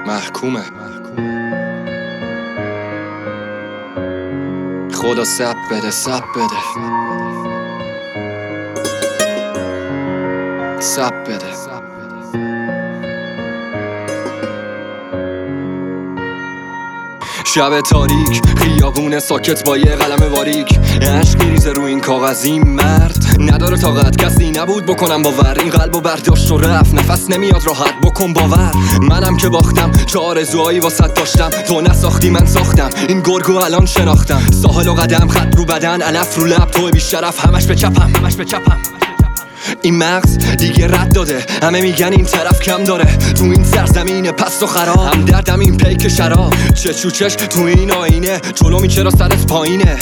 محکومه. خدا سب بده، سب بده، سب بده. شب تاریک، خیابون ساکت با یه قلم باریک، عشق میریزه رو این کاغذ. این مرد نداره طاقت، کسی نبود بکنم باور. این قلبو برداشت و رفت، نفس نمیاد راحت، بکن باور. منم که باختم، چه آرزوهایی واسط داشتم، تو نساختی من ساختم. این گرگو الان شناختم، ساحل و قدم، خط رو بدن، علف رو لب، تو بیشرف، همش به چپم، همش به چپم. این مغز دیگه رد داده، همه میگن این طرف کم داره. تو این سرزمین پست و خراب، هم دردم این پیک شراب. چش و چش تو این آینه، جلومی چرا سرت پایینه؟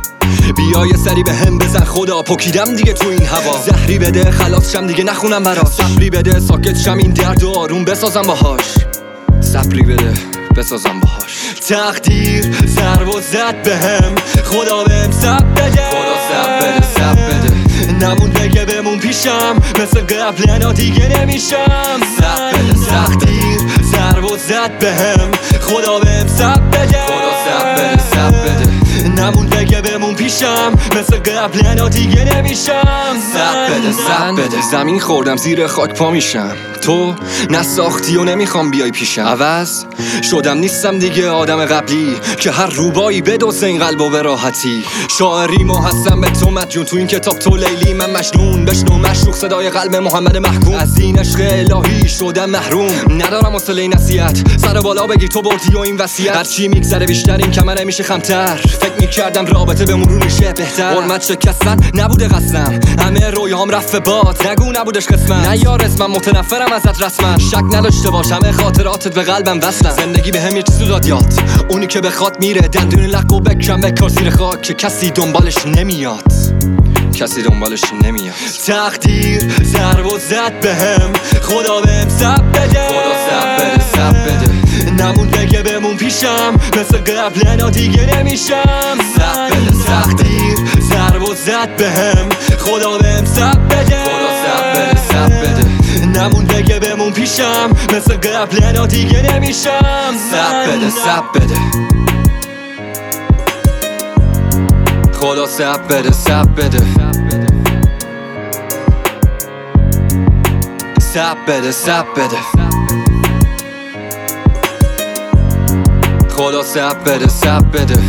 بیا یه سری به هم بزن، خدا پکیدم دیگه تو این هوا. زهری بده خلاص شم دیگه نخونم براش، صبری بده ساکت شم این درد و آروم بسازم باهاش. صبری بده بسازم باهاش. تقدیر ضرب و زد بهم، خدا بهم صبر بده، خدا صبر بده، صبر بده. نمون بگه بمون پیشم، مثل قبل انا دیگه نمیشم. صبر بده، تقدیر ضرب و زد بهم، خدا بهم صبر بده، خدا صبر بده، صبر بده. نمون بگه بمون پیشم، مثل قبل انا دیگه نمیشم. صبر بده، صبر بده. زمین خوردم زیر خاک پا میشم، تو نساختی و نمیخوام بیای پیشم. عوض شدم نیستم دیگه آدم قبلی که هر روبایی بدوسه این قلبو به راحتی. شاعریمو هستم به تو مدیون، تو این کتاب تو لیلی من مجنون. بشنو مشروق صدای قلب محمد محکوم، از این عشق الهی شدم محروم. ندارم حوصله نصیحت، سر بالا بگی تو بردی و این وصیت. هرچی میگذره بیشتر این کمره میشه خمتر، فکر میکردم رابطه به مرور میشه بهتر. حرمت شکستن نبوده قسم، همه رویام رفت به باد، نگو نبودش قسمت. نه یار اسمم متنفرم ازت رسما، شک نداشته باش همه خاطراتت به قلبم وصلن. زندگی به هم یه چیزو داد یاد، اونی که بخواد میره، دندون لقو بکشم بکار زیر خاک که کسی دنبالش نمیاد، کسی دنبالش نمیاد. تقدیر ضرب و زد بهم، خدا بهم صبر بده، خدا صبر بده، صبر بده. نمون بگه بمون پیشم، مثل قبل انا دیگه نمیشم. صبر بده، تقدیر ضرب و زد بهم، خدا بهم صبر بده، خدا صبر بده، صبر بده. نمون بگه بمون پیشم، مثل قبل انا دیگه نمیشم. صبر بده، صبر بده. خدا صبر بده، صبر بده، صبر بده، صبر بده. خدا صبر بده، صبر بده،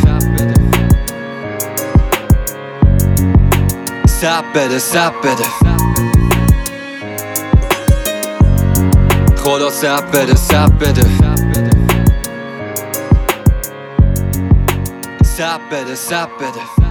صبر بده، صبر بده. خدا صبر بده، صبر بده، صبر بده، صبر بده.